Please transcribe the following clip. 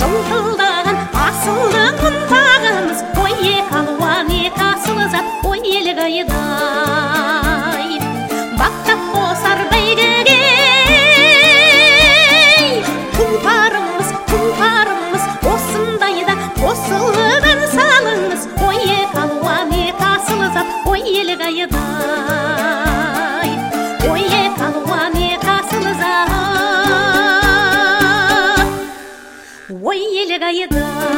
Жылтылдаған асылдың ұнтағымыз, ой екі алуан екі асыл зат, ой елі қайдай. Бақтап қосар бәйгеге тұлпарымыз осындайда қосылып ән салыңыз, ой екі алуан екі асыл зат, ой елі қайдай. Ой екі алуан екі асыл зат, ой елі қайдай.